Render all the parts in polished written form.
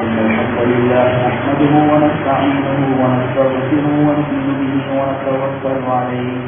الحمد لله نحمده ونستعينه ونستغفره ونؤمن به ونتوكل عليه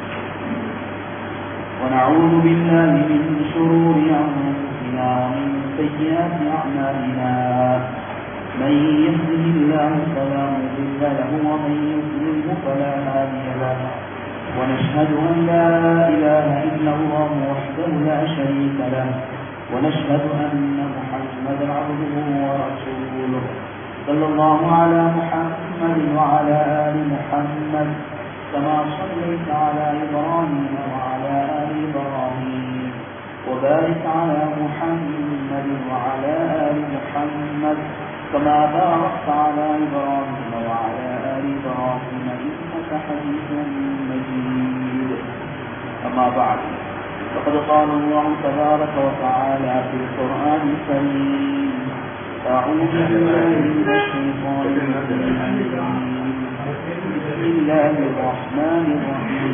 ونعوذ بالله من شرور أنفسنا ومن سيئات أعمالنا من يهده الله فلا مضل له ومن يضلله فلا هادي له ونشهد أن لا إله إلا الله وحده لا شريك له ونشهد أن محمدا عبده ورسوله صلى الله على محمد وعلى آل محمد كما صليت على إبراهيم وعلى آل إبراهيم وبارك على محمد وعلى آل محمد كما باركت على إبراهيم وعلى آل إبراهيم إنك حميد مجيد. أما بعد فقد قال الله تبارك وتعالى في القرآن الكريم: أعوذ بالله من الشيطان الرجيم بسم الله الرحمن الرحيم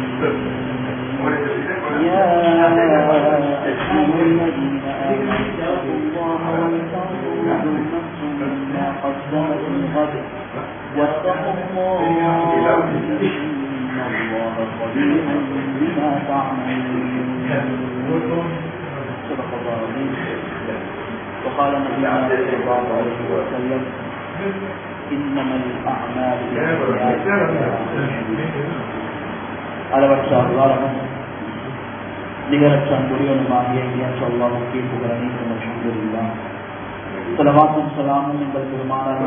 يا أيها الذين آمنوا اتقوا الله ولتنظر نفس ما قدمت لغد واتقوا الله إن الله خبير بما تعملون. صدق الله العظيم. وقال النبي صلى الله عليه وسلم: إنما الأعمال بالنيات. அளவற்ற அல்லாஹ்வும் நிகரற்ற அன்புடையவனுமாகிய அல்லாஹ்வுக்கே புகழ் அனைத்தும் அல்ஹம்துலில்லாஹ். ஸலவாத்தும் ஸலாமும் எங்கள் பெருமானார்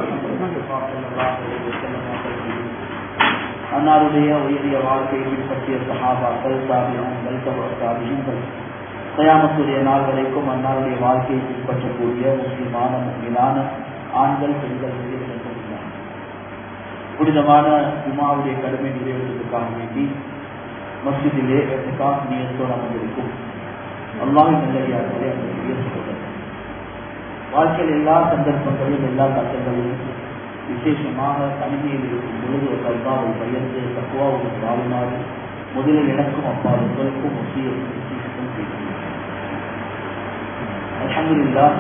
அன்னாருடைய உயரிய வாழ்க்கையை பின்பற்றிய சஹாபாக்கள், தாபிஈன்கள், தபஅத்தாபிஈன்கள், கியாமத்துடைய நாள் வரைக்கும் அன்னாருடைய வாழ்க்கையை பின்பற்றக்கூடிய முஸ்லிமான முஃமினான ஆண்கள், பெண்கள் இருக்கின்றனர். புனிதமான ஜுமாவுடைய கடமை நிறைவேற்றுவதற்காக வேண்டி மஸ்ஜிதிலே இஹ்திகாஃப் நியத்தோடு அமர்ந்திருக்கும் அல்லாஹ்வின் நல்லடியார்களே, அன்புக்குரிய சகோதரர்களே, வாழ்க்கையில் எல்லா சந்தர்ப்பங்களிலும் எல்லா கட்டங்களிலும் விசேஷமாக தனிமையில் இருக்கும் பொழுது ஒரு கல்வாவை பயந்து தக்குவாவுடன் வாழுமாறு முதலில் எனக்கும் அப்பா உங்களுக்கும் வசியத்தும் செய்கிறேன். அல்ஹம்துலில்லாஹ்,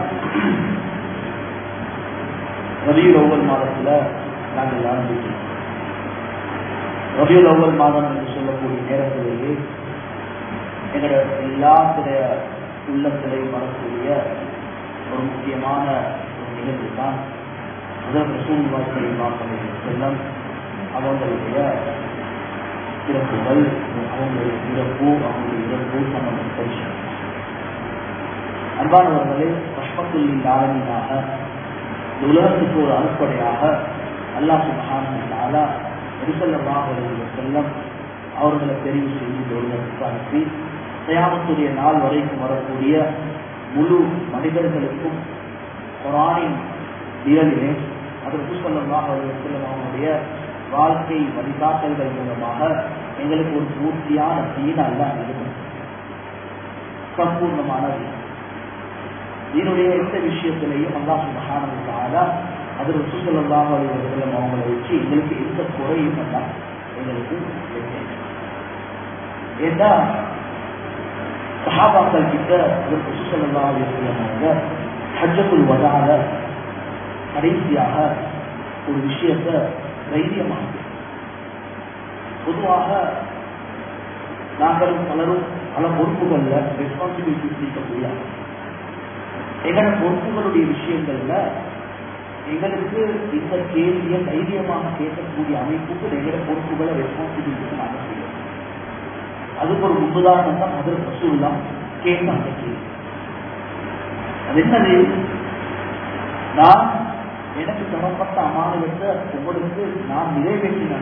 ரபியுல் அவ்வல் மாதத்தில் நாங்கள் ஆரம்பிக்கிறோம். ரபியுல் அவ்வல் மாதம் என்று சொல்லக்கூடிய நேரத்திலேயே எங்களுடைய எல்லாத்துடைய உள்ளத்திலையும் வரக்கூடிய ஒரு முக்கியமான ஒரு நிகழ்வு தான் முதல் ரசூலுல்லாஹி ஸல்லல்லாஹு அலைஹி வஸல்லம் அவங்களுடைய சிறப்புகள், அவங்களுடைய இறப்பு சம்பந்தப்பட்ட விஷயம். அன்பானவர்களே, ரஹ்மத்துல் ஆலமீனாக உலகத்துக்கு ஒரு அனுப்படையாக அல்லாஹ் சுப்ஹானஹு வ தஆலா நபி ஸல்லல்லாஹு அலைஹி வஸல்லம் அவர்களை தெரிவு செய்து உலகத்துக்கு அனுப்பி கியாமத்துடைய நாள் வரைக்கும் வரக்கூடிய முழு மனிதர்களுக்கும் குர்ஆனின் நிழலிலே அதற்கு ஸல்லல்லாஹு அலைஹி வஸல்லம் அவருடைய வாழ்க்கை வழிகாட்டல்கள் மூலமாக எங்களுக்கு ஒரு பூர்த்தியான தீன் அல்லாஹ் கொடுத்தார். சம்பூர்ணமான தீனுடைய எந்த விஷயத்திலையும் அல்லாஹ் சுப்ஹானஹு வ தஆலா அதற்கு ஸல்லல்லாஹு அலைஹி வஸல்லம் அவங்களை வச்சு எங்களுக்கு எந்த குறையும் அல்லாஹ் எங்களுக்கு வைக்கல. ஏன்னா சஹாபாக்கள் கிட்ட அதற்கு ஸல்லல்லாஹு அலைஹி வஸல்லம் அவங்க ஹஜ்ஜத்துல் வதால கடைசியாக ஒரு விஷயத்தை தைரியமாக, பொதுவாக நாங்களும் பலரும் பல பொறுப்புகள்ல ரெஸ்பான்சிபிலிட்டிஸ் இருக்கக்கூடிய எங்களோட பொறுப்புகளுடைய விஷயங்கள்ல எங்களுக்கு இந்த கேள்வியை தைரியமாக கேட்கக்கூடிய அமைப்புக்கு எங்களோட பொறுப்புகளை ரெஸ்பான்சிபிலிட்டிஸ் நாங்கள் செய்யணும். அதுக்கு ஒரு உதாரணம் தான் ஹஜ்ரத் ரசூலுல்லாஹ் கேட்டாங்க கேள்வி. அது என்னது? நான் எனக்கு தரப்பட்ட அமானியத்தை உங்களுக்கு நான் நிறைவேற்றினேன்.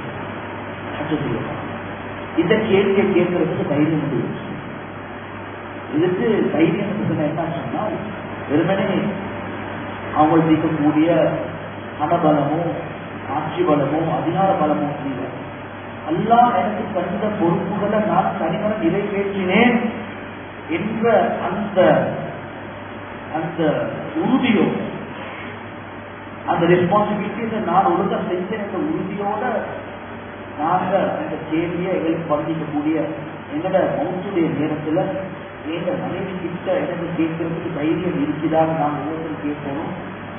இந்த கேள்வியை கேட்கறதுக்கு தைரியம் முடியும். இதுக்கு தைரியம் என்ன சொன்னால், வெறுமனே அவங்களுக்கு இருக்கக்கூடிய பணபலமோ ஆட்சி பலமோ அதிகார பலமோ இல்லை. அல்லாஹ் எனக்கு தந்த பொறுப்புகளை நான் தனிமன நிறைவேற்றினேன் என்ற அந்த அந்த உறுதியோ, அந்த ரெஸ்பான்சிபிலிட்டிஸை நான் ஒழுங்கா செஞ்சேன் என்ற உறுதியோட நாங்க அந்த கேள்வியை எங்களுக்கு பகிர்ந்திக்கக்கூடிய எங்களோட மௌத்துடைய நேரத்துல எங்க மனைவி கிட்ட எனக்கு கேட்கறதுக்கு தைரியம் இருக்குதான்னு நாங்கள் ஒவ்வொருத்தரும் கேட்கணும்.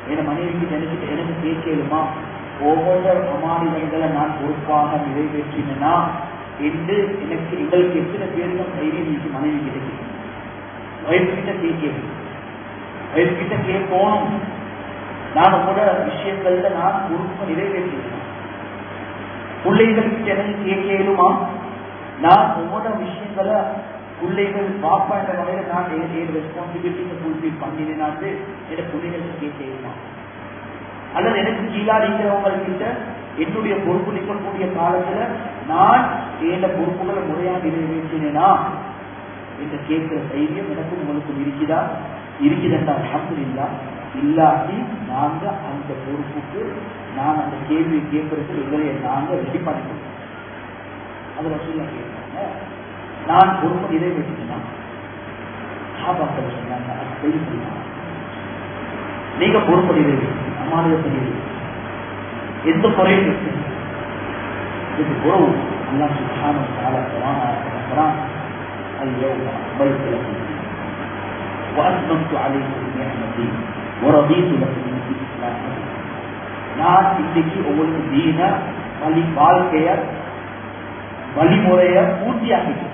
என் மனைவிக்கு எனக்கு கேட்கலுமா ஒவ்வொரு அமானிதங்களை நான் பொறுப்பாக நிறைவேற்றினா என்று எங்களுக்கு எத்தனை பேருக்கும் தைரியம் மனைவி கிட்ட கேட்கணும். வயசுகிட்ட கேட்கணும், வயசுகிட்ட கேட்கணும். நான் உங்களோட விஷயங்கள்ல நான் பொறுப்பை நிறைவேற்றினேன். பிள்ளைகளுக்கு எனக்கு கேட்கலுமா நான் உங்களோட விஷயங்களை பிள்ளைகள் பாப்பா என்ற வகையில நான் ரெஸ்பான்சிபிலிட்டியை ஃபுல்ஃபில் பண்ணினேனாட்டு என் பிள்ளைகளுக்கு கேட்கலுமா? அல்லது எனக்கு கீழா இருக்கிறவங்ககிட்ட என்னுடைய பொறுப்பு நிற்கக்கூடிய காலத்துல நான் எந்த பொறுப்புகளை முறையாக நிறைவேற்றினேனா என்று கேட்கிற தைரியம் எனக்கும் உங்களுக்கும் இருக்குதா? அல்ஹம்துலில்லாஹ். இல்லாட்டி நாங்க அந்த பொறுப்புக்கு நான் அந்த கேள்வி கேட்கறதுக்கு எங்களை நாங்க ரெடி பண்ணிக்கணும். அதுல சொல்ல கேட்கிறாங்க, நான் பொறுப்பு நிறைவேற்றினா சாபாக்கள் சொன்னாங்க, அது செய்ய நீங்க பொறுப்பு நிறைவேற்றி அமானிதத்தை எந்த குறையும் இதுக்கு உறவு அல்லாஹ் சுப்ஹானஹு வ தஆலா குர்ஆன் اليوم أكملت لكم وأتممت عليكم نعمتي ورضيت لكم الإسلام. நான் இன்னைக்கு உங்களுக்கு தீன வாழ்க்கைய வழிமுறைய பூர்த்தியாக்கிட்டு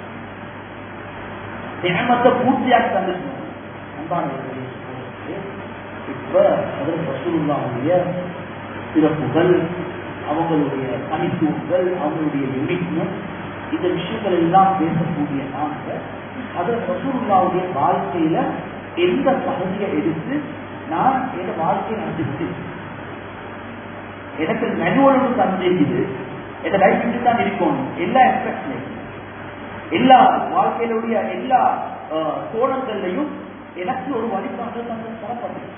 நியமத்தை பூர்த்தியாக்கி தந்துட்டு அன்பானவர்களே, இப்ப அதற்கு ரசூலுல்லாஹுடைய சிறப்புகள், அவங்களுடைய தனித்துவங்கள், அவங்களுடைய யுனிக்னஸ், இந்த விஷயங்கள் எல்லாம் பேசக்கூடிய நாங்க அதற்கு ரசூலுல்லாஹுடைய வாழ்க்கையில எந்த பகுதியை எடுத்து நான் என் வாழ்க்கையை நடத்திட்டு எனக்கு மெனுவலுக்கு தந்திருக்குது, என் லைஃப் தான் இருக்கணும். எல்லா எக்ஸ்பெக்ட்லையும் எல்லா வாழ்க்கையிலுடைய எல்லா கோணங்கள்லையும் எனக்கு ஒரு வழிபாடு தரப்பட்டது.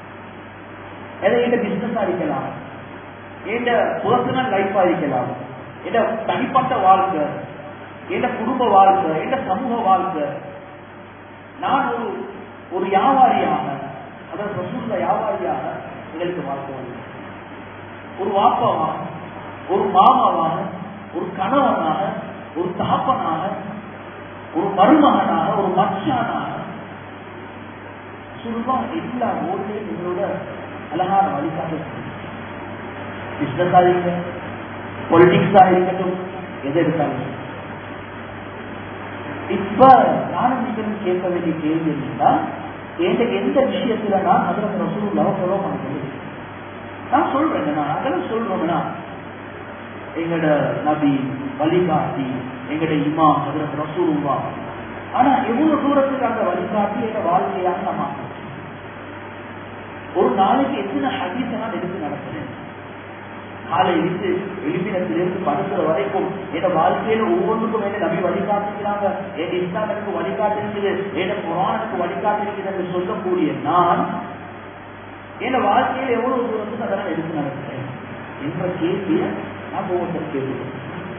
என் பிசினஸா இருக்கலாம், என் பர்சனல் லைஃபா இருக்கலாம், என் தனிப்பட்ட வாழ்க்கை, என் குடும்ப வாழ்க்கை, என் சமூக வாழ்க்கை. நான் ஒரு வியாபாரியாக, அதாவது ரசூலுல்லாஹ் வியாபாரியாக எங்களுக்கு வாழ்க்கை வந்து ஒரு வாப்பாவாக, ஒரு மாமாவாக, ஒரு கணவனாக, ஒரு தகப்பனாக, ஒரு மருமகனாக, ஒரு மச்சானாக ரசூலுல்லாஹ் எல்லா ரோட்லையும் எங்களோட அழகான வழிகாட்டு. பிசினஸா இருக்க, பொலிட்டிக்ஸா இருக்கட்டும், எதை எடுத்தாலும். இப்ப நானும் நீங்களும் கேட்க வேண்டிய கேள்வி என்னன்னா, எந்த விஷயத்துல நான் அதில் ரசூலுல்லாஹ் ஃபாலோ பண்ணுறது? நான் சொல்றேன், நான் அதெல்லாம் சொல்றோம்னா எங்கட நபி வழிகாட்டி, எங்கட இமாம் அதில் ரசூலுல்லாஹ். ஆனா எவ்வளவு தூரத்துக்கு அந்த வழிகாட்டி எங்க வாழ்க்கையாக நான் மாற்றேன். ஒரு நாளைக்கு எத்தனை ஹதீஸை நான் எடுத்து நடக்கிறேன். காலை இருந்து எழுப்பினத்திலிருந்து படுக்கிற வரைக்கும் என் வாழ்க்கையில ஒவ்வொன்றுக்கும் என்ன நபி வழிகாட்டிக்கிறாங்க, என் இஸ்லாமுக்கு வழிகாட்டிருக்குது, என் குர்ஆனுக்கு வழிகாட்டிருக்குது என்று சொல்லக்கூடிய நான் என் வாழ்க்கையில எவ்வளவு தூரத்துக்கு அதெல்லாம் எடுத்து நடக்கிறேன் என்ற கேள்வியை நான் ஒவ்வொருத்தரும் கேள்விக்கிறேன்.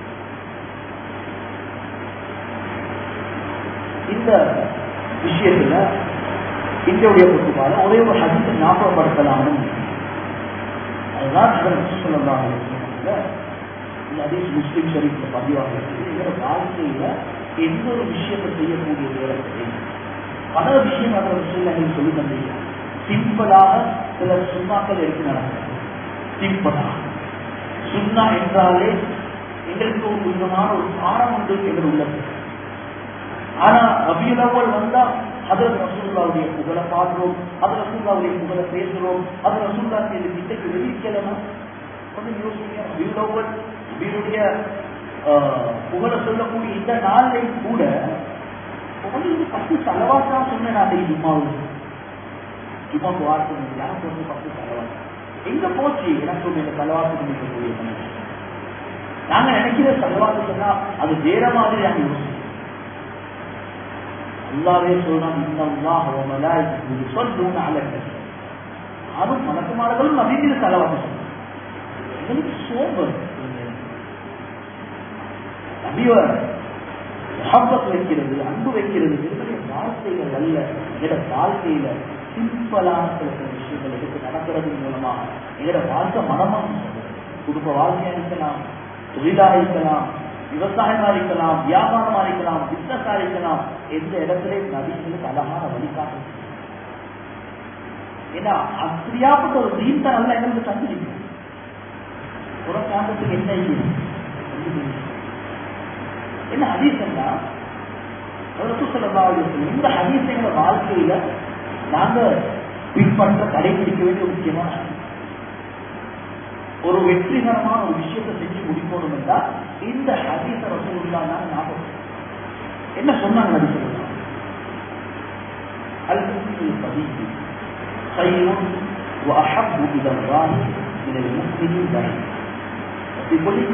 இந்த விஷயத்துல இந்தியாவுடைய பொறுப்பால ஒரே ஒரு ஹதீஸை ஞாபகப்படுத்தலாம்னு அதுதான் ஸல்லல்லாஹு அலைஹி வஸல்லம் இந்த ஹதீஸ் முஸ்லிம் ஷரீஃப்ல பதிவாக இருக்குது. இதோட வாழ்க்கையில எந்த ஒரு விஷயத்தை செய்யக்கூடிய நேரத்தில் பல விஷயம் அதை ரசூலுல்லாஹி சொல்லி தந்தீங்க. சிம்பிளாக சில சுண்ணாக்கள் எடுத்து நடக்கிறது. சிம்பிளாக சுண்ணா என்றாலே எங்களுக்கு ஒரு விதமான ஒரு பாடம் உண்டு எங்கள் உள்ளது. ஆனா ரபியுல் அவ்வல் வந்தா ஹஜ்ரத் ரசூலுல்லாஹுடைய புகழை பாடுறோம், ஹஜ்ரத் ரசூலுல்லாஹுடைய புகழை பேசுறோம், ஹஜ்ரத் ரசூலுல்லாஹ் இந்த கிட்டக்கு வெளியிடலாம். கொஞ்சம் யோசிங்க, ரபியுல் அவ்வல் நபியுடைய புகழை சொல்லக்கூடிய இந்த நாளில் கூட உங்களுக்கு 10 செலவாசா சொன்னேன். நான் ஜும்மாவுக்கு வார்த்தை எனக்கு வந்து 10 செலவாசம் எங்க போச்சு? எனக்கு இந்த செலவாசம் இருக்கக்கூடிய நாங்க நினைக்கிற செலவாசம் சொன்னா அது வேற மாதிரி நாங்க யோசிக்கிறோம். அல்லாஹ்வே சொல்றான், இன்னல்லாஹ வ மலாயிகத்துஹு யுஸல்லூன அலன் நபி. அதுவும் மலக்குமார்களும் நபி மீது ஸலவாத் சொல்றாங்க. எங்களுக்கு சோபர் நபியை முஹப்பத் வைக்கிறது, அன்பு வைக்கிறது என்பது வார்த்தைகள் அல்ல. எங்களோட வாழ்க்கையில சிம்பிளான சில விஷயங்கள் எடுத்து நடக்கிறது மூலமாக எங்களோட வாழ்க்கை மனமாக குடும்ப வாழ்க்கையா இருக்கலாம், தொழிலாக இருக்கலாம், விவசாயமா இருக்கலாம், வியாபாரமா இருக்கலாம், பிசினஸா இருக்கலாம். எந்த இடத்துல நபிகளுக்கு அழகான வழிகாட்டு. ஏன்னா அப்படியாப்பட்ட ஒரு தீன் தான் நல்லா எங்களுக்கு தந்துருக்கு. புறக்காண்டத்துக்கு என்ன என்ன ஹதீஸ்னா இந்த ஹதீஸை வாழ்க்கையில நாங்க பின்பற்ற கடைபிடிக்க வேண்டிய ஒரு முக்கியமான ஒரு வெற்றிகரமான ஒரு விஷயத்தை செஞ்சு முடிக்கணும் என்றால் இந்த ஹதீஸ ரசூலுல்லாஹ் ஞாபகம் என்ன சொன்னாங்க நபி ஸல்லல்லாஹு அலைஹி வஸல்லம் அல்-முஸ்லிமு ஸதீக் கைரும் வ அஹப்பு இலல்லாஹி மினல் முஸ்லிமி தஹீ இப்படி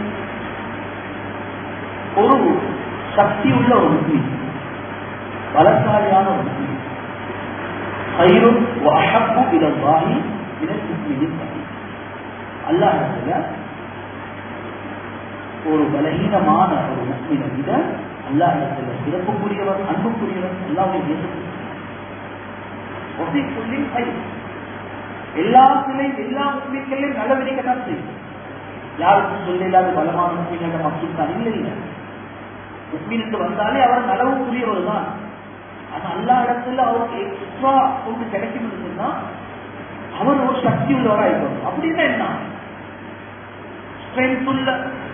ஒரு சக்தி உள்ள ஒரு முஸ்லிம், பலசாலியான ஒரு முஸ்லிம், கைரும் வ அஹப்பு இலல்லாஹி மினல் முஸ்லிமி தஹீ அல்லாஹ்வுல ஒரு பலஹீனமான ஒரு முஸ்லிமை விட அல்லாஹ்வுல சிறப்புக்குரியவர், அன்புக்குரியவர், அல்லாஹ்வுடைய நேசத்துக்குரியவர். எல்லா முஸ்லிம்களையும் நல்ல விதிக்கத்தான் செய்யும். யாருக்கும் சொல்ல இல்லாத பலமான முஸ்லிம்கள் மக்கள் தான் இல்லை. முஸ்லிமுக்கு வந்தாலே அவர் நலவுக்குரியவர் தான். ஆனா எல்லா இடத்துல அவருக்கு எக்ஸ்ட்ரா ஒன்று கிடைக்கும் சொன்னா அவர் ஒரு சக்தி உள்ளவராக இருக்கணும். அப்படின்னா என்ன? ஸ்ட்ரென்த் உள்ள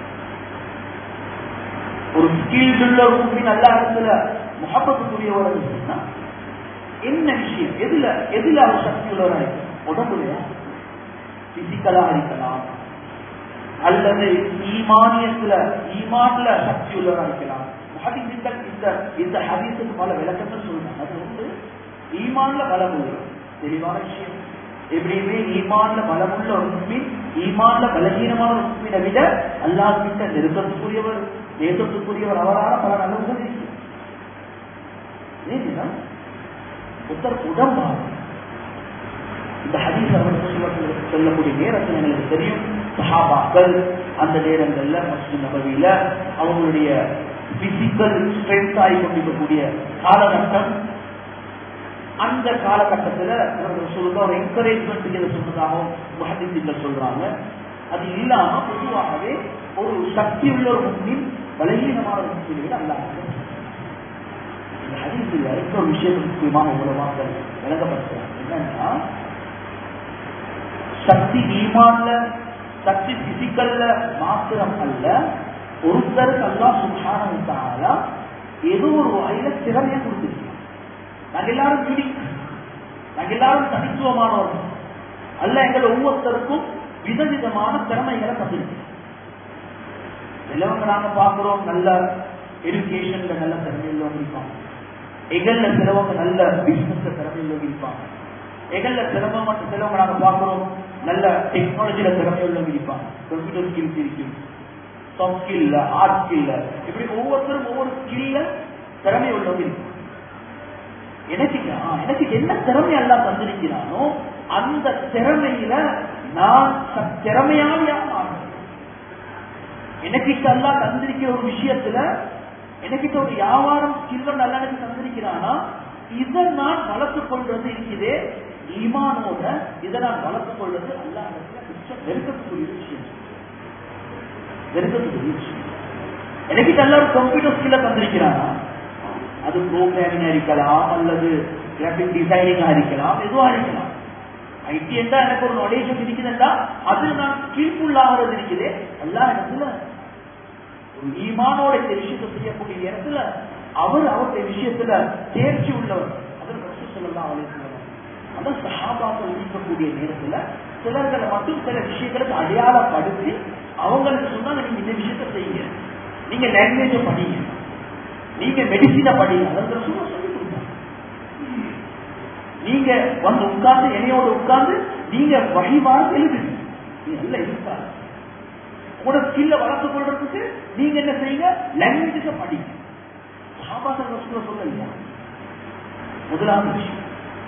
ஒரு ஸ்கில்ஸ் உள்ள ஒரு முஸ்லிம் எல்லா இடத்துல முஹப்பத்துக்குரியவர் சொன்னா என்ன விஷயம்? எதுல அவர் சக்தி உள்ளவராக இருக்கும்? உடம்புலையா? பிசிக்கலா இருக்கலாம், அல்லது ஈமான்ல சக்தி உள்ளவராக இருக்கலாம். இந்த ஹதீஸுக்கு பல விளக்கங்கள் சொல்றாங்க. அது வந்து ஈமான்ல பலம் உள்ளது தெளிவான விஷயம். எப்படியுமே ஈமான்ல பலமுள்ள ஒரு முஸ்லிம், ஈமான்ல பலகீனமான ஒரு முஸ்லிமை விட அல்லாஹ் கிட்ட நெருக்கத்துக்குரியவர், நேசத்துக்குரியவர், அவரால் பல நலவுகள் இருக்கு. ஏன்னா உத்தர் உடம்பாக இந்த ஹதீஸ் சொல்லக்கூடிய நேரத்தில் எனக்கு தெரியும், சஹாபாக்கள் அந்த நேரங்கள்ல மஸ்ஜித் நபவியில அவங்களுடைய பிசிக்கல் ஸ்ட்ரென்த் ஆகி கொண்டிருக்கக்கூடிய காலகட்டம். அந்த காலகட்டத்தில் ஒரு என்கரேஜ்மெண்ட் சொன்னதாகவும் முஹத்திஸ்கள் சொல்றாங்க. அது இல்லாம பொதுவாகவே ஒரு சக்தி உள்ள ஒரு முஸ்லிம் பலகீனமான ஒரு முஸ்லிம்கள் அல்லாஹ் இந்த ஹதீஸில் இன்னொரு விஷயம் முக்கியமாக உலகமாக விளங்கப்படுத்துறாங்க. என்னன்னா சக்தி ஈமான்ல, சக்தி பிசிக்கல்ல மாத்திரம் அல்ல, ஒருத்தருக்கு அல்லாஹ் சுப்ஹானஹு வ தஆலா ஏதோ ஒரு வகையில திறமையை கொடுத்துருக்கோம். நாங்கள் எல்லாரும் யூனிக், நாங்கள் எல்லாரும் தனித்துவமானவர்கள் அல்ல. எங்கள் ஒவ்வொருத்தருக்கும் விதவிதமான திறமைகளை தந்திருக்கோம். சிலவங்க நாங்க பார்க்கிறோம் நல்ல எஜுகேஷன்ல நல்ல திறமையில் இருப்பாங்க, எகல்ல சிலவங்க நல்ல பிசினஸ்ல திறமையில் இருப்பாங்க, எகல்ல சிலவங்க நாங்க பார்க்கிறோம் நல்ல டெக்னாலஜியில திறமை உள்ளவங்க இருப்பாங்க, கம்ப்யூட்டர் ஸ்கில்ஸ் இருக்கும், சாஃப்ட் ஸ்கில்ல, ஆர்ட் ஸ்கில்ல, இப்படி ஒவ்வொருத்தரும் ஒவ்வொரு ஸ்கில்ல திறமை உள்ளவங்க இருக்கும். எனக்கு என்ன திறமை எல்லாம் தந்திருக்கிறானோ அந்த திறமையில நான் திறமையாளியாக மாறுறேன். எனக்கிட்ட எல்லாம் தந்திருக்கிற ஒரு விஷயத்துல எனக்கிட்ட ஒரு வியாபாரம் ஸ்கில் நல்லா எனக்கு தந்திருக்கிறானா இதை நான் வளர்த்துக் கொள்றது இருக்கிறதே ஈமானோட, இதை நான் வளர்த்துக் கொள்வது அல்லாஹ் நெருக்கத்துக்குரிய விஷயம். எனக்கிட்ட எல்லாரும் கம்ப்யூட்டர் ஸ்கில்ல தந்திருக்கிறானா, அது ப்ரோக்ராமிங்கா இருக்கலாம், அல்லது கிராபிக் டிசைனிங்கா இருக்கலாம், எதுவா இருக்கலாம். ஐடி என்றா எனக்கு ஒரு நாலேஜ் இருக்குதுன்னா அது நான் ஸ்கில்ஃபுல் ஆகிறது இருக்குது. எல்லா இடத்துல ஒரு ஈமானோட இந்த விஷயத்தை செய்யக்கூடிய இடத்துல அவருடைய விஷயத்துல தேர்ச்சி உள்ளவர். அதற்கு ரசூல் ஸல்லல்லாஹு அலைஹி வஸல்லம் அந்த சஹாபாக்கள் இருக்கக்கூடிய நேரத்துல சிலர்களை மட்டும் சில விஷயங்களுக்கு அடையாளப்படுத்தி அவங்களுக்கு சொன்னாங்க, நீங்க இந்த விஷயத்த செய்யுங்க, நீங்க லாங்குவேஜ படிங்க, நீங்க மெடிசினை படிங்க. அதற்கு சொல்லி கொடுத்தாங்க. நீங்க வந்து உட்கார்ந்து என்னையோட உட்கார்ந்து நீங்க வழிபாடு எழுதுங்க, நீங்க நல்லா இருக்காது. உங்களோட ஸ்கில்ல வளர்த்துக் கொள்றதுக்கு நீங்க என்ன செய்யுங்க, லாங்குவேஜ படிங்க. சஹாபாக்கள் ரசூலுல்லாஹ் சொல்லலையா? முதலாவது விஷயம்.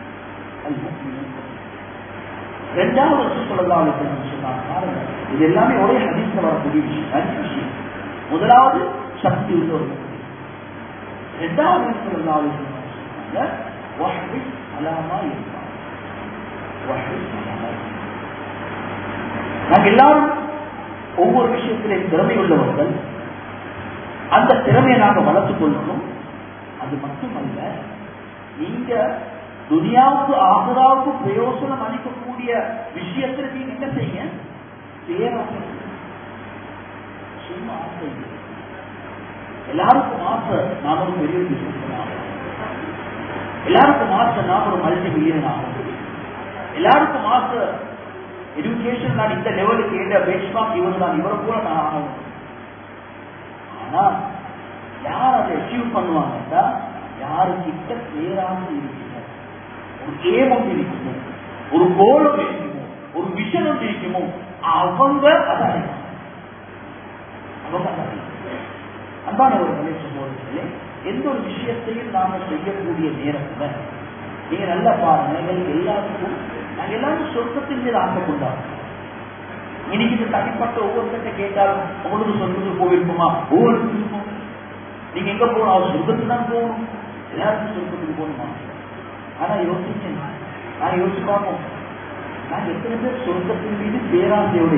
இரண்டாவது ரசூல் ஸல்லல்லாஹு அலைஹி வஸல்லம் சொன்னாங்க, இது எல்லாமே ஒரே ஹதீஸ்ல வரக்கூடிய விஷயம். முதலாவது சக்தி உள்ள ஒரு முஸ்லிம். இரண்டாவது ஸல்லல்லாஹு அலைஹி வஸல்லம் சொன்னாங்க, வஹ்ரிஸ் அலாமா யஃபா, வஹ்ரிஸ் அலாமா யஃபா. நாங்க எல்லாரும் ஒவ்வொரு விஷயத்திலே திறமை உள்ளவர்கள். அந்த திறமையை நாங்க வளர்த்துக் கொள்ளணும். அது மட்டுமல்ல, நீங்க துனியாவுக்கு ஆகராவுக்கு பிரயோசனம் அளிக்கக்கூடிய விஷயத்திற்கு நீங்க என்ன செய்யுங்க? பேராசை. சும்மா ஆசை. எல்லாருக்கும் ஆசை நாம் ஒரு பெரிய பிசினஸ் ஆகும், எல்லாருக்கும் ஆசை நாம் ஒரு மல்டி மில்லியன் ஆகும், எல்லாருக்கும் ஆசை எஜுகேஷன் நான் இந்த லெவலுக்கு ஏற்ற பெஞ்ச்மார்க் இவர் தான், இவரை போல நான் ஆகணும். ஆனா யார் அதை அச்சீவ் பண்ணுவாங்கன்னா யாருக்கிட்ட பேராசை இருக்குமோ, ஒரு ஏமம் இருக்குமோ, ஒரு கோலம் இருக்குமோ, ஒரு விஷன் ஒன்று இருக்குமோ, அவங்க அதை அடைவாங்க. அவங்க அதை அடைவாங்க. அன்பான ஒரு நிலை சொல்லுவதில்லை, எந்த ஒரு விஷயத்தையும் நாம செய்யக்கூடிய நேரத்துல நீங்க நல்லா பாருங்க, எங்களுக்கு எல்லாருக்கும் நாங்க எல்லாரும் சொர்க்கத்தின் மீது ஆசை கொண்டாடும். இன்னைக்கு இந்த தனிப்பட்ட ஒவ்வொருத்த கேட்டாலும் உங்களுக்கு சொர்க்கத்துக்கு போயிருக்குமா? ஒவ்வொருக்கும் இருக்கும். நீங்க எங்க போகணும்? அவர் சொர்க்கத்துக்கு தான் போகணும். எல்லாருக்கும் சொர்க்கத்துக்கு போகணுமா? ஆனா யோசிச்சு நாங்க யோசிச்சு பார்ப்போம், நாங்க எத்தனை பேர் சொர்க்கத்தின் மீது பேராசையோடு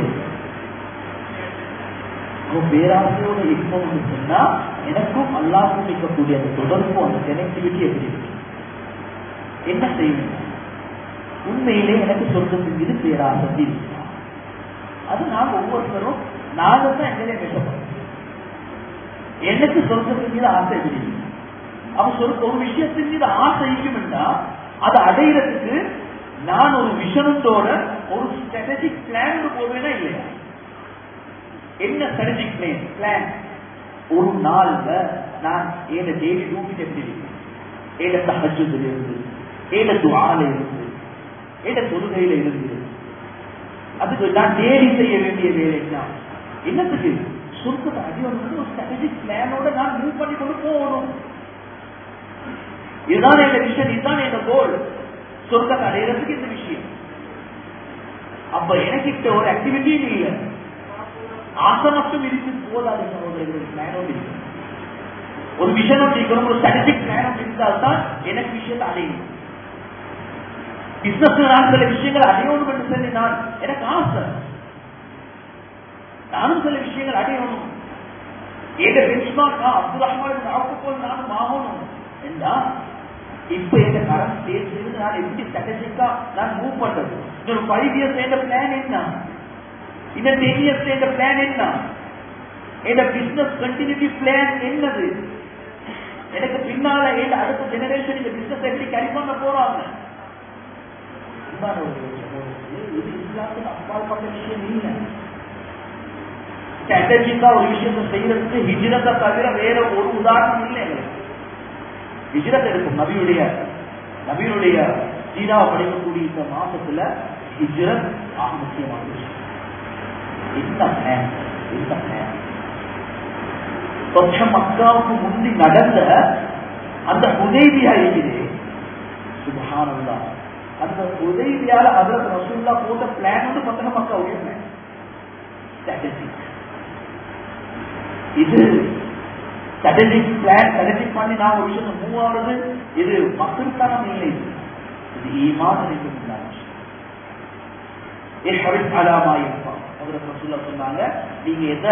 பேராசையோட இருக்கணும்னு சொன்னா எனக்கும் அல்லாஹ்வுக்கும் இருக்கக்கூடிய அந்த தொடர்பு, அந்த கனெக்டிவிட்டி எப்படி இருக்கு? என்ன செய்யணும்? உண்மையிலே எனக்கு சொர்க்கத்தின் மீது பேராசை இருக்கு. அது நாங்க ஒவ்வொருத்தரும் நாங்க தான் எங்களே பேசப்படும். எனக்கு சொர்க்கத்தின் மீது ஆசை எப்படி? அவன் ஒரு விஷயத்தின் மீது ஆசை இருக்கும்னா அதை அடையிறதுக்கு நான் ஒரு விஷனத்தோட ஒரு ஸ்ட்ராட்டஜிக் பிளான் போவேனா இல்லையா? என்ன ஸ்ட்ராட்டஜிக் பிளான்? ஒரு நாள்ல நான் ஏத டெய்லி டியூட்டி எப்படி இருக்கு, ஏத தஹஜ்ஜுதுல இருந்து, ஏத துஆல இருந்து, ஏத தொழுகையில இருந்து, அதுக்கு நான் டெய்லி செய்ய வேண்டிய வேலை என்னத்துக்கு? சொர்க்கத்தை அடைவதற்கு ஒரு ஸ்ட்ராட்டஜிக் பிளானோட நான் மூவ் பண்ணி கொண்டு போகணும். இதுதான் எங்க விஷயம், இதுதான் எங்க கோல். சொர்க்கத்தை அடைகிறதுக்கு இந்த விஷயம். அப்ப எனக்கு ஒரு ஆக்டிவிட்டியும் இல்லை, ஆசை மட்டும் இருக்கு போதாது. பிளானோடு இருக்கு, ஒரு விஷயம் இருக்கணும், ஒரு ஸ்ட்ராட்டஜிக் பிளான் இருந்தால்தான் எனக்கு விஷயத்தை அடையணும். பிசினஸ் நான் சில விஷயங்கள் அடையணும் என்று சொல்லி நான் எனக்கு ஆசை, நானும் சில விஷயங்கள் அடையணும். ஏத பெஞ்ச்மார்க் அப்துல் ரஹ்மான் போல் நானும் ஆகணும் என்றா இப்ப எங்க கரண்ட் ஸ்டேஜ் இருந்து நான் எப்படி ஸ்ட்ராட்டஜிக்கா நான் மூவ் பண்றது? இன்னொரு 5 years என்ற பிளான் என்ன? இந்த 10 years என்ற பிளான் என்ன? இந்த பிசினஸ் கண்டினியூட்டி பிளான் என்னது? எனக்கு பின்னால அடுத்த ஜெனரேஷன் இந்த பிசினஸ் எப்படி கேரி பண்ண போறாங்க? இது இஸ்லாத்துக்கு அப்பாற்பட்ட விஷயம் இல்லை. ஸ்ட்ராட்டஜிக்கா ஒரு விஷயத்தை செய்யறதுக்கு ஹிஜ்ரத்தை தவிர வேற ஒரு உதாரணம் இல்லை. ஹிஜ்ரத் இருக்கும். நபியுடைய சீராவை படிக்கக்கூடிய இந்த மாசத்துல ஹிஜ்ரத் ஆக முக்கியமான விஷயம். மக்காவுக்கு முந்தி நடந்த அந்த ஹுதைபியா இருக்குது, சுப்ஹானல்லாஹ். அந்த ஹுதைபியால ஹஜ்ரத் ரசூலுல்லாஹ் போட்ட பிளான் வந்து பத்தக மக்காவுடைய பிளான். ஸ்ட்ராட்டஜிக் இது ஸ்ட்ராட்டஜிக் பிளான். ஸ்ட்ராட்டஜிக் பண்ணி நான் ஒரு விஷயம் மூவ் ஆகுறது இது மக்களுக்கான இல்லை, இது ஈமான் இருக்கின்றாங்க. சொன்னாங்க, நீங்க எதை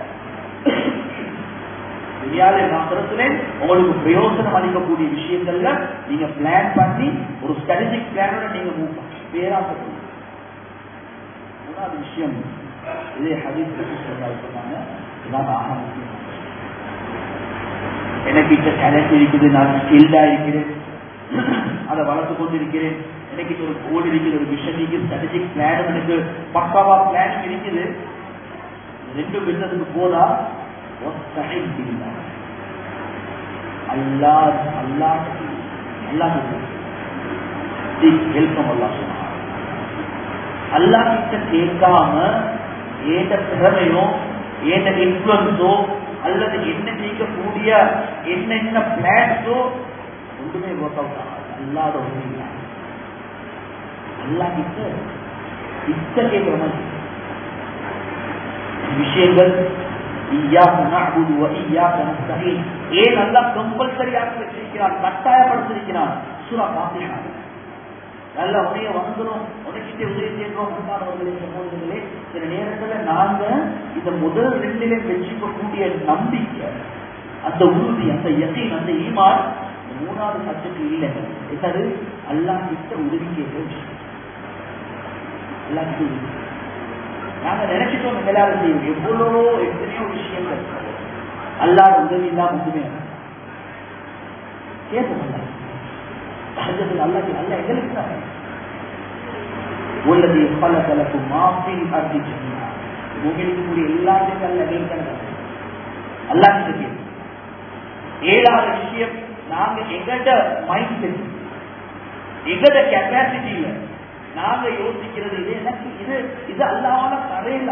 உங்களுக்கு பிரயோசனம் அளிக்கக்கூடிய விஷயங்கள்ல நீங்க பிளான் பண்ணி ஒரு ஸ்ட்ராட்டஜிக் பிளானோட நீங்க மூவ் பண்ணி பேராசை. மூணாவது விஷயம் இதே ஹதீஸ் சொன்னாங்க, இதான் ஆக முக்கியம். எனக்கு இந்த டேலண்ட் இருக்குது, நான் ஸ்கில்டா இருக்கிறேன், அதை வளர்த்து கொண்டு இருக்கிறேன், எனக்கு ஒரு கோல் இருக்குது, ஒரு விஷன் இருக்குது, ஸ்ட்ராட்டஜிக் பிளான் எனக்கு பக்காவா பிளான் இருக்குது. 2 பிசினஸுக்கு போதா அல்லாஹ் கிட்ட கேட்காம ஏத திறமையோ ஏத இன்ஃபுளுன்ஸோ அல்லது என்ன செய்யக்கூடிய என்ன பிளான்ஸோ ஒன்றுமே ஒர்க் அவுட் ஆகாது. அல்லாத ஒன்றும் அல்லா கிட்ட இஷ்ட கேட்கிற மாதிரி விஷயங்கள் ஏன் அல்லாஹ் கம்பல்சரியாக வச்சிருக்கிறான், கட்டாயப்படுத்திருக்கிறான். சூரா ஃபாத்திஹா நல்ல உடைய வந்துடும், உனக்கிட்டே உதவி செய்யறோம். சகோதரர்களே, சில நேரத்தில் நாங்க இந்த முதல் 2 வச்சுக்கக்கூடிய நம்பிக்கை, அந்த உறுதி, அந்த யகீன், அந்த ஈமான் மூணாவது சப்ஜெக்ட் இல்லை. என்னது? அல்லாஹ் கிட்ட உதவி கேட்கிற விஷயம். அல்லாஹ் கிட்ட உதவி நாங்க நினைச்சிட்டோம் மேலாக செய்வோம். எவ்வளவோ எத்தனையோ விஷயங்கள் அல்லாஹ் உதவி இல்லாம ஒன்றுமே கேட்போம். அல்ல அல்ல எங்களுக்கு தான் உள்ளது பல தலப்பு மாஃபில் அர்ஜிச்சா பூமிக்கு கூடிய எல்லாத்தையும் அல்ல எங்களுக்கு அல்லாஹ் கிட்ட ஏழாவது விஷயம், நாங்க எங்கட மைண்ட் செட் எங்கட கெப்பாசிட்டியில நாங்க யோசிக்கிறது இது எனக்கு இது இது அல்லாஹ்வால தரையில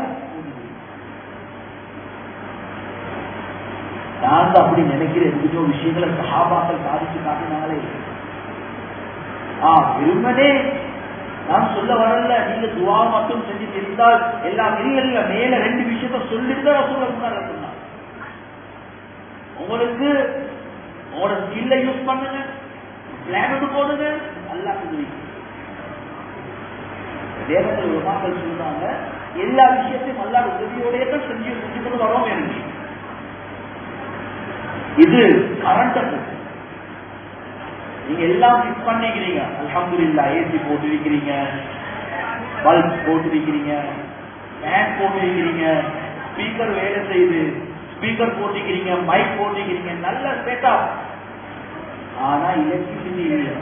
நாங்க அப்படி நினைக்கிற எத்தனையோ விஷயங்களை சஹாபாக்கள் சாதிச்சு காட்டினாங்களே. விரும்பனே நான் சொல்ல வரல, நீங்க துவா மட்டும் செஞ்சு தெரிந்தால் எல்லாம் இல்ல. மேல ரெண்டு விஷயத்த சொல்லிட்டு சொன்னாங்க. உங்களுக்கு உங்களோட ஸ்கில்ல யூஸ் பண்ணுங்க, பிளான் போடுங்க, அல்லாஹ் உதவி. வேதத்தில் உமாக்கள் சொல்றாங்க, எல்லா விஷயத்தையும் அல்லாஹ் உதவியோடய தான் செஞ்சு கொண்டு வரோம். எனக்கு இது கரண்ட் நீங்க எல்லாம் ஃபிக்ஸ் பண்ணிக்கிறீங்க. அல்ஹம்துலில்லாஹ் ஏசி போட்டிருக்கிறீங்க, பல்ப் போட்டிருக்கிறீங்க, ஃபேன் போட்டிருக்கிறீங்க, ஸ்பீக்கர் வேலை செய்யுது, ஸ்பீக்கர் போட்டிருக்கிறீங்க, மைக் போட்டிருக்கிறீங்க, நல்ல செட்டப். ஆனா எலக்ட்ரிசிட்டி இல்லை.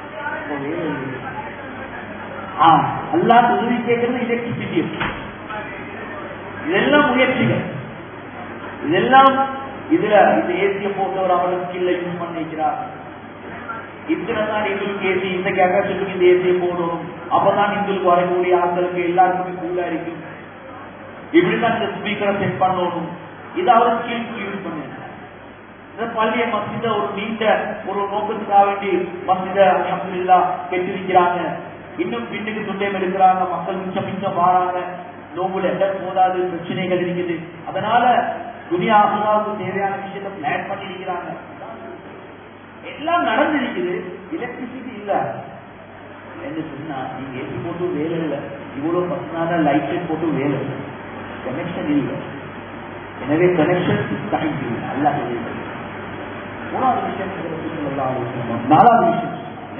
அல்லாஹ் உதவி கேட்கறது எலக்ட்ரிசிட்டி. இதெல்லாம் முயற்சிகள். இதெல்லாம் இதுல இந்த ஏசிய போட்டவர் அவருக்கு ஸ்கில்ல யூஸ் பண்ணிக்கிறார். இத்தனைதான் எங்களுக்கு ஏசி, இந்த கெப்பாசிட்டிக்கு இந்த ஏசியை போடணும், அப்பதான் எங்களுக்கு வரக்கூடிய ஆட்களுக்கு எல்லாருக்குமே கூலா இருக்கும். இப்படிதான் இந்த ஸ்பீக்கரை செட் பண்ணணும். இது அவர் ஸ்கில் யூஸ் பண்ணிருக்கார். பள்ளிய மஸ்ஜித ஒரு நீண்ட ஒரு நோக்கத்துக்காக வேண்டி மஸ்ஜித அல்ஹம்துலில்லாஹ் கெட்டிருக்கிறாங்க. இன்னும் பின்னுக்கு துண்டையும் எடுக்கிறாங்க. மக்கள் மிச்சம் மிச்சம் வாராங்க. நோம்புல எல்லாம் போதாது, பிரச்சனைகள் இருக்குது. அதனால துனியா ஆகுதாவுக்கு தேவையான விஷயத்தை பிளான் பண்ணி இருக்கிறாங்க. எல்லாம் நடந்திருக்குது. எலக்ட்ரிசிட்டி இல்ல என்று சொன்னா நீங்க ஏசி போட்டு வேலை இல்லை, இவ்வளவு பர்சனான லைட் செட் போட்டு வேலை இல்லை, கனெக்ஷன் இல்லை. எனவே கனெக்ஷன் அல்லாஹ். மூணாவது விஷயம், நாலாவது விஷயம்,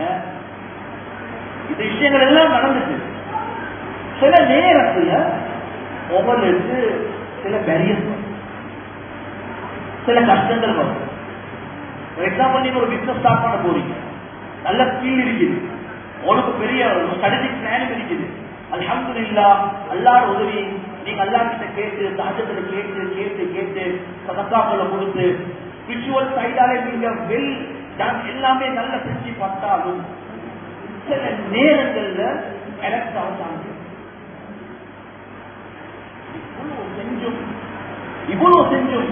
இந்த விஷயங்கள் எல்லாம் நடந்துச்சு. சில நேரத்துல உங்களுக்கு சில பேரியர்ஸ் வரும், சில கஷ்டங்கள் வரும். ஃபார் எக்ஸாம்பிள், நீங்க ஒரு பிசினஸ் ஸ்டார்ட் பண்ண போறீங்க, நல்ல ஸ்கில் இருக்குது, உனக்கு பெரிய ஸ்ட்ராட்டஜிக் பிளான் இருக்குது. அல்ஹம்துலில்லாஹ் அல்லாஹ் உதவி. நீங்க அல்லாஹ் கிட்ட கேட்டு, தாஜத்துல கேட்டு கேட்டு கேட்டு சதக்காக்களை கொடுத்து ஸ்பிரிச்சுவல் சைடாலே நீங்க வெல் டன் எல்லாமே நல்ல செஞ்சு பார்த்தாலும் சில நேரங்கள்ல எலக்ட் ஆகும். இவ்வளவு செஞ்சும்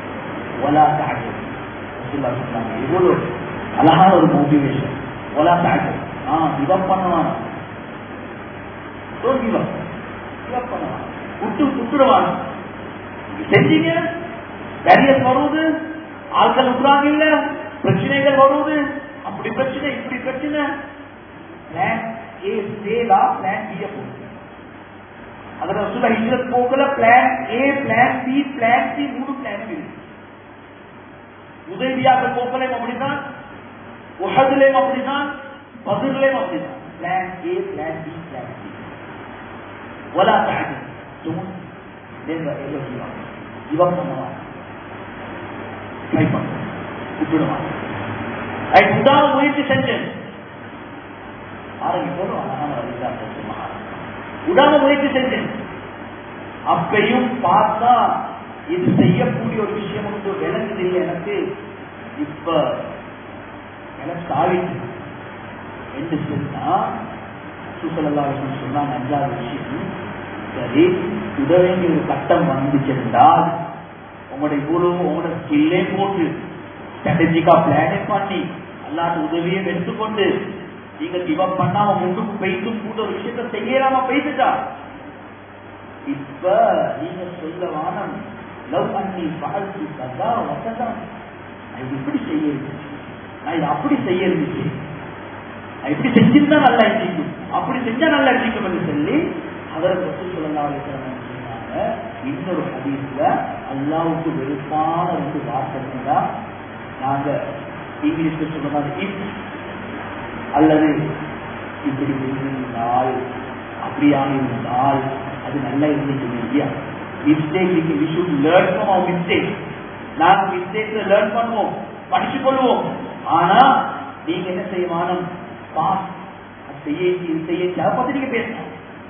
இவ்வளவு அழகான ஒரு மோட்டிவேஷன். பண்ணுவான் விட்டுடுவான். செஞ்சீங்க, பேரியர்ஸ் வருவது, ஆட்கள் விட்டுறாங்க, இல்ல பிரச்சனைகள் வருவது, அப்படி பிரச்சனை இப்படி பிரச்சனை. பிளான் ஏ சேலா, பிளான் பி போகுது. அதுல ரசூலுல்லாஹ் ஹிஜ்ரத் போகல, plan A, plan B, plan C, மூணு பிளான் இருக்கு. உதைபியாக போகலையும் அப்படிதான், உஹதுலையும் அப்படிதான், பத்ர்லையும் அப்படிதான். Plan A, plan B, plan C. வலா தஅஜில், don't never ever give up. Give up பண்ணலாம், ட்ரை பண்ணுங்க, விட்டுடுவாங்க. உதாரண முயற்சி செஞ்சேன் ஆரம்பிப்போம். உதாரண முயற்சி செஞ்சேன், அப்பையும் பார்த்தா இது செய்யக்கூடிய ஒரு விஷயம் ஒன்று விளங்குது இல்லை எனக்கு. இப்ப எனக்கு ஆகிட்டு என்று சொன்னா சுசலல்லாஹு சொன்னாங்க. அஞ்சாவது விஷயம், சரி உதவிங்கிற ஒரு கட்டம் வந்துச்சிருந்தால் உங்களுடைய குரு உங்களோட ஸ்கில்லே போட்டு ஸ்ட்ராட்டஜிக்கா பிளானே பண்ணி அல்லாத உதவியை எடுத்துக்கொண்டு நீங்க கிவப் பண்ணாம முன்னுக்கு பெய்தும் கூட ஒரு விஷயத்த செய்யலாம பெய்துட்டா, இப்ப நீங்க சொல்ல வானம் லவ் பண்ணி வாழ்த்து கதா வசதம், நான் இப்படி செய்ய இருந்துச்சு, நான் இது அப்படி செய்ய இருந்துச்சு, நான் இப்படி செஞ்சிருந்தா நல்லா இருந்துக்கும், அப்படி செஞ்சா நல்லா இருந்துக்கும் என்று சொல்லி அவரை பற்றி சொல்லலாம். இன்னொரு ஹதீஸ்ல அல்லாஹ்வுக்கு வெறுப்பான ரெண்டு வார்த்தை இருந்தா, நாங்க இங்கிலீஷ்ல சொல்ற மாதிரி அல்லது இப்படி இருந்தால் அப்படியாக இருந்தால் அது நல்லா இருந்துச்சு இல்லையா? Mistake we should learn from our mistakes. நாங்க மிஸ்டேக்ல லேர்ன் பண்ணுவோம், படிச்சு கொள்வோம். ஆனா நீங்க என்ன செய்யணும்? பாஸ் செய்ய அதை பத்தி நீங்க பேசணும்.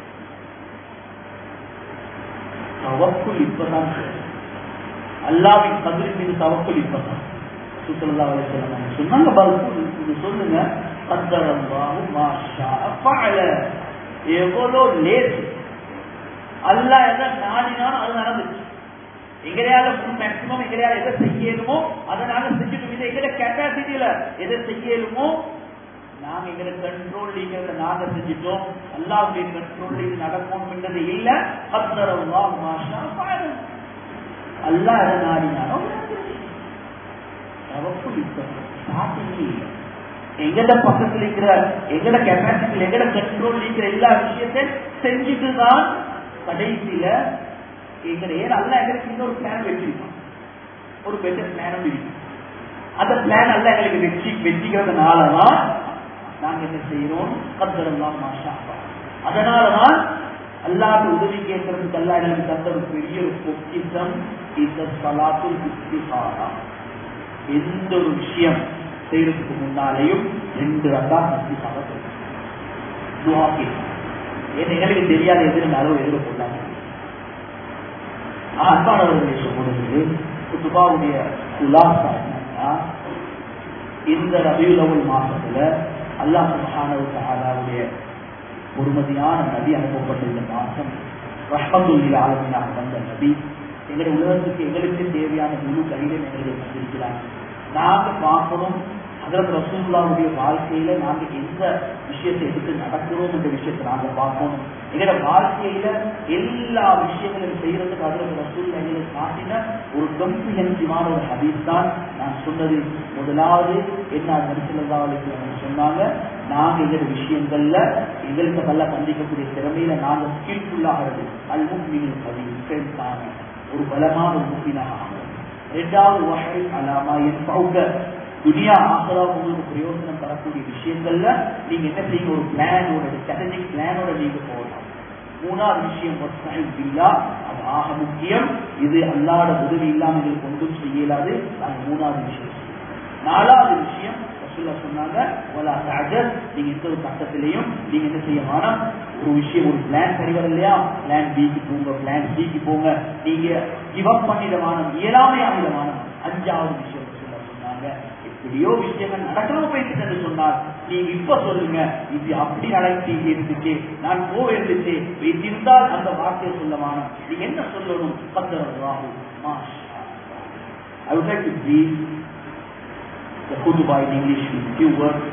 தவக்குள் இப்பதான் அல்லாஹ்வின் கதிரின் மீது தவக்குள் இப்பதான் ஸல்லல்லாஹு அலைஹி வஸல்லம் சொன்னாங்க. இது சொல்லுங்க, கத்தரல்லாஹு மா ஷாஅ ஃபஅல. எவ்வளவு லேட் அல்லாஹ் எதை நாடினாலும் அது நடந்துச்சு. எங்களையால மேக்சிமம் எங்களையால எதை செய்யணுமோ அதனால செஞ்சுட்டு, இதை எங்கட கெப்பாசிட்டியில எதை செய்யணுமோ நாங்க எங்களை கண்ட்ரோல் நாங்க செஞ்சுட்டோம். அல்லாஹ்வுடைய கண்ட்ரோல் இது நடக்கும் என்றது இல்ல. கத்தரல்லாஹு மா ஷாஅ ஃபஅல. அல்லாஹ் எதை நாடினாலும் எங்கட பக்கத்தில் இருக்கிற எங்கட கெப்பாசிட்டியில் எங்கட கண்ட்ரோல் இருக்கிற எல்லா விஷயத்தையும் செஞ்சுட்டுதான் கடைசியில எங்கட அல்ல எங்களுக்கு இன்னொரு பிளான் வச்சிருக்கோம், ஒரு பெட்டர் பிளானும் இருக்கு. அந்த பிளான் அல்ல எங்களுக்கு வெற்றிக்கிறதுனாலதான் நாங்க என்ன செய்யறோம்? கத்தரல்லாஹு மா ஷாஅ ஃபஅல. அதனாலதான் அல்லாஹ்வுடைய உதவி கேட்கறதுக்கு அல்லாஹ் எங்களுக்கு தந்த ஒரு பெரிய ஒரு பொக்கிஷம் இந்த ஸலாத்துல் இஸ்திகாரா. எந்த ஒரு விஷயம் செய்யறதுக்கு முன்னாலேயும் 2 ரக்காத் இஸ்திகாரா செய்யணும், துஆ கேட்கணும். எங்களுக்கு தெரியாத எதிரும் அளவு எதிர போட்டாங்க. அன்பானவர்களை சொல்லுவது குத்துபாவுடைய குலாசா என்னன்னா, இந்த ரபியுல் அவ்வல் மாசத்துல அல்லாஹ் சுப்ஹானஹு வ தஆலாவுடைய பொறுமதியான நபி அனுப்பப்பட்ட இந்த மாசம் ரஹ்மத்துல் லில் ஆலமீனாக வந்த நபி எங்களுடைய உலகத்துக்கு எங்களுக்கு தேவையான முழு கையிலும் எங்களுக்கு வந்திருக்கிறாங்க. நாங்க பார்க்கணும் ஹஜ்ரத் ரசூலுல்லாஹ்வுடைய வாழ்க்கையில நாங்க எந்த விஷயத்தை எடுத்து நடக்கிறோம் என்ற விஷயத்தை நாங்க பார்க்கணும். எங்களோட வாழ்க்கையில எல்லா விஷயங்களையும் செய்யறதுக்கு ஹஜ்ரத் ரசூலுல்லாஹ் எங்களுக்கு காட்டின ஒரு கம்ப்ரிஹென்சிவான ஒரு ஹதீஸ் தான் நான் சொன்னது. முதலாவது என்ன நபி ஸல்லல்லாஹு அலைஹி வஸல்லம் சொன்னாங்க, நாங்க எங்களோட விஷயங்கள்ல எங்களுக்கு நல்லா சந்திக்கக்கூடிய திறமையில நாங்க ஸ்கில்ஃபுல்லாகிறது. அல் முஃமினுல் கவீ, ஒரு பலமான ஒரு முஃமினாக ஆகும். இரண்டாவது வஹை அலாமா யன்ஃபஉக, துனியா ஆகிரா உங்களுக்கு பிரயோஜனம் தரக்கூடிய விஷயங்கள்ல நீங்க என்ன செய்யுங்க? ஒரு பிளானோட, ஸ்ட்ராட்டஜிக் பிளானோட நீங்க போகலாம். மூணாவது விஷயம் வஸ்தஈன் பில்லாஹ், அது ஆக முக்கியம். இது அல்லாஹ்வுடைய உதவி இல்லாம எங்களுக்கு ஒன்றும் செய்யலாது. அது மூணாவது விஷயம். நாலாவது விஷயம் ரசூலுல்லாஹ் சொன்னாங்க, வலா தஅஜல், நீங்க எந்த ஒரு கட்டத்திலையும் நீங்க என்ன செய்ய வேணாம், ஒரு விஷயம் ஒரு பிளான் சரி வர இல்லையா, பிளான் பிக்கு போங்க, பிளான் சிக்கு போங்க, நீங்க கிவ் அப் பண்ணிட வேணாம், இயலாமை ஆகிட வேணாம். அஞ்சாவது விஷயம் ரசூலுல்லாஹ் சொன்னாங்க, எப்படியோ விஷயங்கள் நடக்காம போயிட்டு சொன்னார், நீங்க இப்ப சொல்லுங்க இது அப்படி நடத்தி இருந்துச்சு, நான் போயிருந்துச்சு வைத்திருந்தால் அந்த வார்த்தையை சொல்ல வேணாம். நீங்க என்ன சொல்லணும்? கத்தரல்லாஹு மா ஷாஅ. I would like to read the khutbah in English with few words.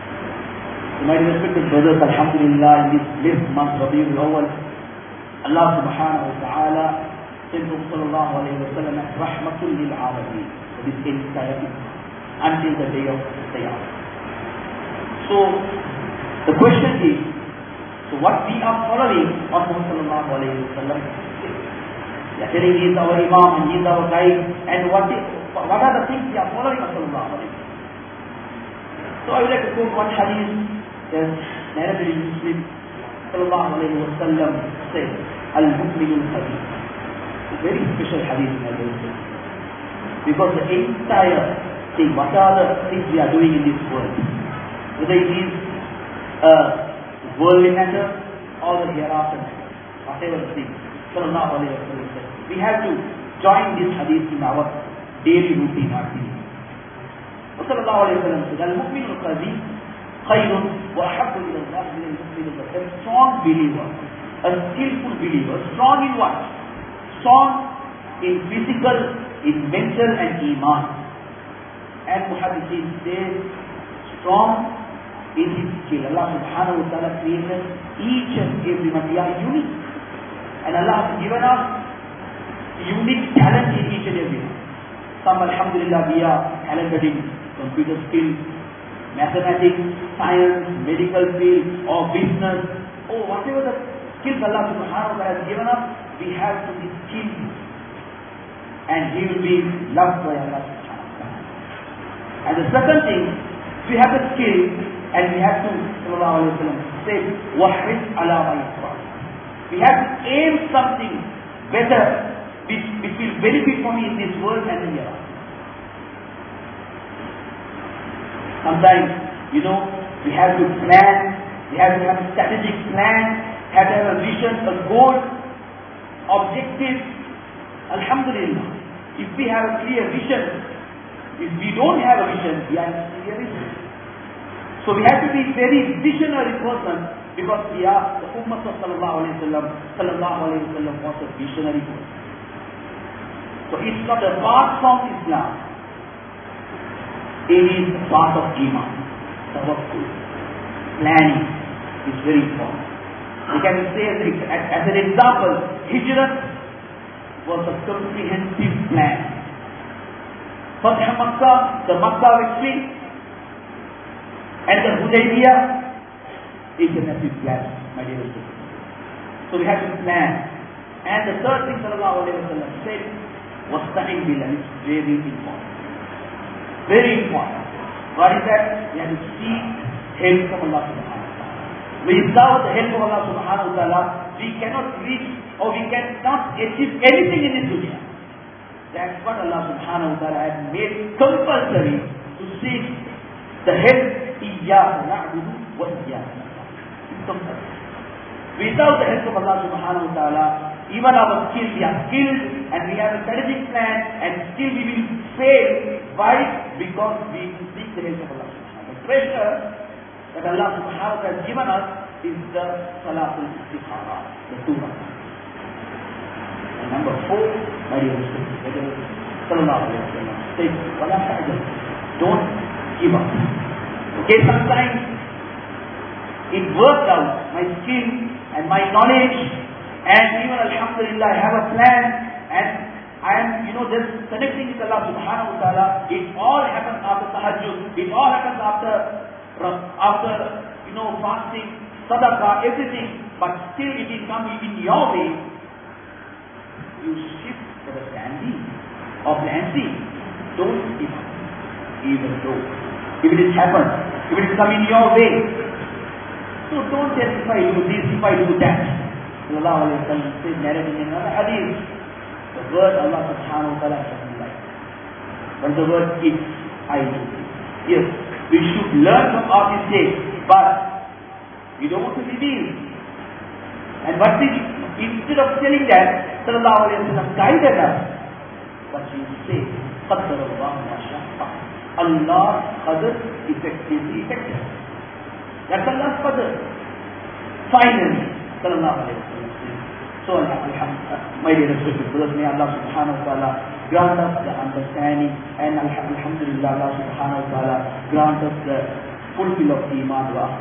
My respected brothers, alhamdulillah, in this blessed month Rabiul Awwal, Allah subhanahu wa ta'ala sent sallallahu alayhi wa sallam as rahmatul lil alamin for this entire until the day of Qiyamah. So the question is, so what we are following what Muhammad sallallahu alayhi wa sallam said. We are telling he is our imam and he is our guide, and what are the things we are following sallallahu alayhi wa sallam. So I would like to quote one hadith that narrated in Muslim. Sallallahu alayhi wa sallam said, Al-Mu'minul Hadith. It's a very special hadith in our religion. Because the entire thing, what are the things we are doing in this world, whether it is worldly matter or the hereafter matter, whatever thing, Sallallahu alayhi wa sallam said, we have to join this hadith in our daily routine, our thing. Sallallahu alayhi wa sallam said, Al-Mu'minul Hadith khayrun wa ahabbu ila Allah min al-mu'min al-basir. A strong believer, a skillful believer, strong in what? Strong in physical, in mental and iman. And Muhammad says, strong in his skill. Allah subhanahu wa ta'ala created each and every one. We are unique. And Allah has given us unique talent in each and every one. Some, alhamdulillah, we are talented in computer skills, mathematics, science, medical field, or business, or whatever the skills Allah subhanahu wa ta'ala has given us, we have to be skilled. And He will be loved by Allah subhanahu wa ta'ala. And the second thing, we have the skill and we have to, sallallahu alayhi wa sallam, say, وَحْرِصْ عَلَى مَا يَفْعَلُ. We have to aim something better which will benefit for me in this world and in the hereafter. Sometimes, we have to plan, we have to have a strategic plan, have to have a vision, a goal, objective. Alhamdulillah. If we have a clear vision, if we don't have a vision, we are in clear vision. So we have to be very visionary person because we are the Ummah of sallallahu alayhi wa sallam was a visionary person. So it's not a part from Islam. It is a part of Iman. Tawakkul. Planning is very important. We can say as an example, Hijrat was a comprehensive plan. Fatih Makkah, the Makkah victory, and the Hudaybiyah is a massive plan, my dear sisters. So we have to plan. And the third thing sallallahu alayhi wa sallam said, وَاسْتَعِنْ بِاللَّهِ, is very important. Very important. What is that? We have to seek help from Allah subhanahu wa ta'ala. Without the help of Allah subhanahu wa ta'ala, we cannot reach or we cannot achieve anything in this dunya. That's what Allah subhanahu wa ta'ala has made compulsory to seek the help. إِيَّاكَ نَعْبُدُ وَإِيَّاكَ نَسْتَعِينُ. Without the help of Allah subhanahu wa ta'ala, even our skill, we are skilled and we have a strategic plan and still we will fail. Why? Because we seek the help of Allah subhanahu wa ta'ala. The treasure that Allah subhanahu wa ta'ala has given us is the Salatul Istikhara, the Surah. And number 4, my dear sisters, sallallahu alayhi wa sallam says, وَلَا تَعْجَلْ, don't give up. Okay, sometimes it worked out, my skill and my knowledge, and even alhamdulillah I have a plan, and I am, just connecting with Allah subhanahu wa ta'ala. It all happens after tahajjud, it all happens after fasting, sadaqah, everything, but still it is coming in your way. You shift to the plan B or plan C. Don't give up, even though if it is happened, if it is coming your way. So don't say if I do this, if I do that. Sallallahu alayhi wa sallam says, narrating in another hadith, the word Allah subhanahu wa ta'ala doesn't like. But the word if I do this. Yes, we should learn from our mistakes, but we don't want to reveal. And what we, instead of telling that, sallallahu alayhi wa sallam guided us, but we say, قَدَّرَ اللَّهُ مَا شَاءَ فَعَلَ. Allah's qadr effectively effective. That's Allah's qadr. Finally, sallallahu alayhi wa sallam. So, my dear brothers, may Allah subhanahu wa ta'ala grant us the understanding, and alhamdulillah, Allah subhanahu wa ta'ala grant us the fulfill of Iman wa